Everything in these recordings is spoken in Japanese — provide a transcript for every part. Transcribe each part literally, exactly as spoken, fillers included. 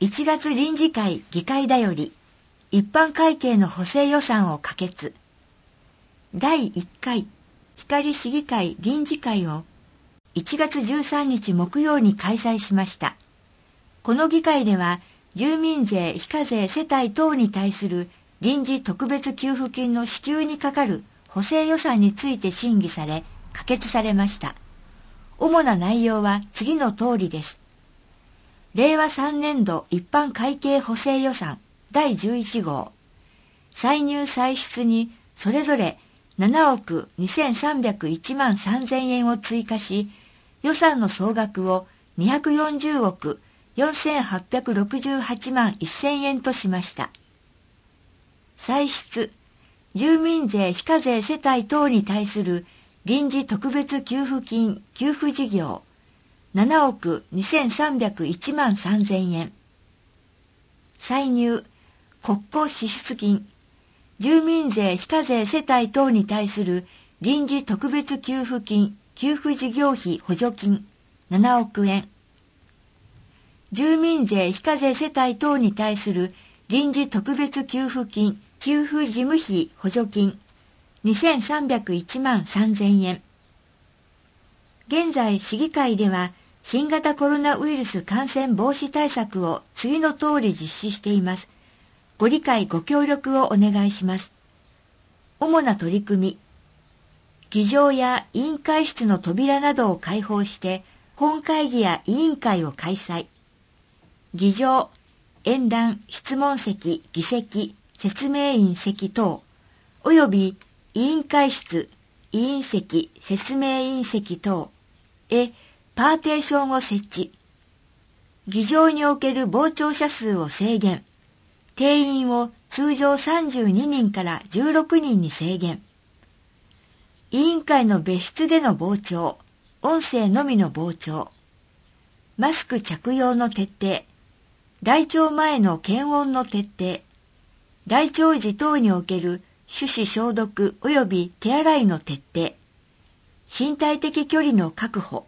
いちがつ臨時会議会だより一般会計の補正予算を可決。だいいっかい光市議会臨時会をいちがつじゅうさんにち木曜に開催しました。この議会では住民税非課税世帯等に対する臨時特別給付金の支給にかかる補正予算について審議され可決されました。主な内容は次の通りです。れいわさんねんど一般会計補正予算だいじゅういちごう、歳入歳出にそれぞれななおくにせんさんびゃくいちまんさんぜんえんを追加し、予算の総額をにひゃくよんじゅうおくよんせんはっぴゃくろくじゅうはちまんせんえんとしました。歳出、住民税非課税世帯等に対する臨時特別給付金給付事業ななおくにせんさんびゃくいちまんさんぜんえん。歳入、国庫支出金、住民税非課税世帯等に対する臨時特別給付金給付事業費補助金ななおくえん。住民税非課税世帯等に対する臨時特別給付金給付事務費補助金にせんさんびゃくいちまんさんぜんえん。現在市議会では新型コロナウイルス感染防止対策を次の通り実施しています。ご理解ご協力をお願いします。主な取り組み。議場や委員会室の扉などを開放して本会議や委員会を開催。議場、演壇、質問席、議席、説明員席等、および委員会室、委員席、説明員席等へパーテーションを設置。議場における傍聴者数を制限。定員を通常さんじゅうににんからじゅうろくにんに制限。委員会の別室での傍聴、音声のみの傍聴。マスク着用の徹底。来庁前の検温の徹底。来庁時等における手指消毒及び手洗いの徹底。身体的距離の確保。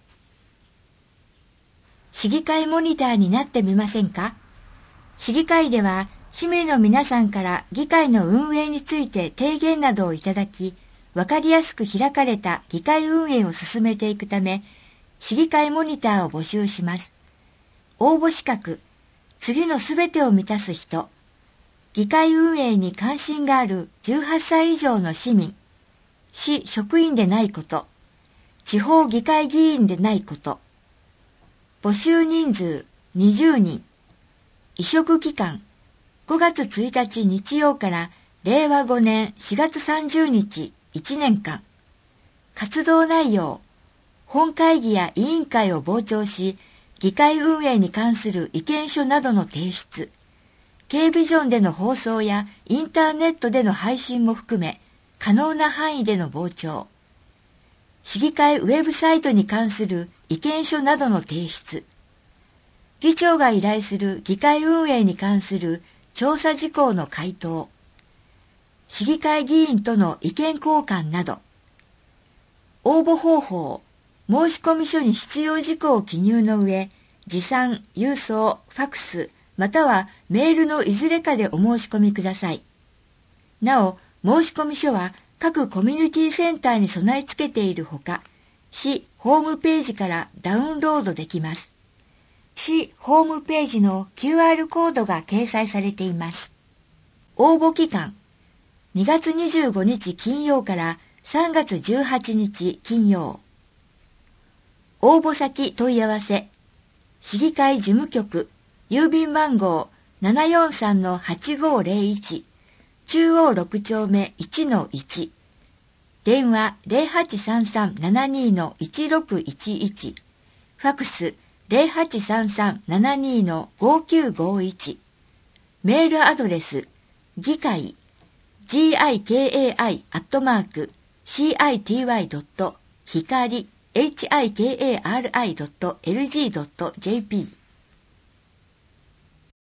市議会モニターになってみませんか？市議会では市民の皆さんから議会の運営について提言などをいただき、わかりやすく開かれた議会運営を進めていくため、市議会モニターを募集します。応募資格、次のすべてを満たす人、議会運営に関心があるじゅうはっさい以上の市民、市職員でないこと、地方議会議員でないこと、募集人数にじゅうにん、委嘱期間ごがつついたち日曜かられいわごねんしがつさんじゅうにちいちねんかん、活動内容、本会議や委員会を傍聴し、議会運営に関する意見書などの提出、Kビジョンでの放送やインターネットでの配信も含め、可能な範囲での傍聴、市議会ウェブサイトに関する意見書などの提出、議長が依頼する議会運営に関する調査事項の回答、市議会議員との意見交換など、応募方法、申込書に必要事項を記入の上、持参、郵送、ファクス、またはメールのいずれかでお申し込みください。なお、申込書は各コミュニティセンターに備え付けているほか、市ホームページからダウンロードできます。市ホームページの キューアール コードが掲載されています。応募期間、にがつにじゅうごにち金曜からさんがつじゅうはちにち金曜。応募先問い合わせ、市議会事務局、郵便番号 ななよんさんのはちごーぜろいち、中央ろくちょうめ いちのいち、電話 ゼロはちさんさんななにのいちろくいちいち、ファクス ゼロはちさんさんななにのごきゅうごいち、メールアドレス、議会、ギカイ アットマーク、シーアイティーワイ ドット、ひかり、エイチアイケーエーアールアイ ドット エルジー ドット ジェーピー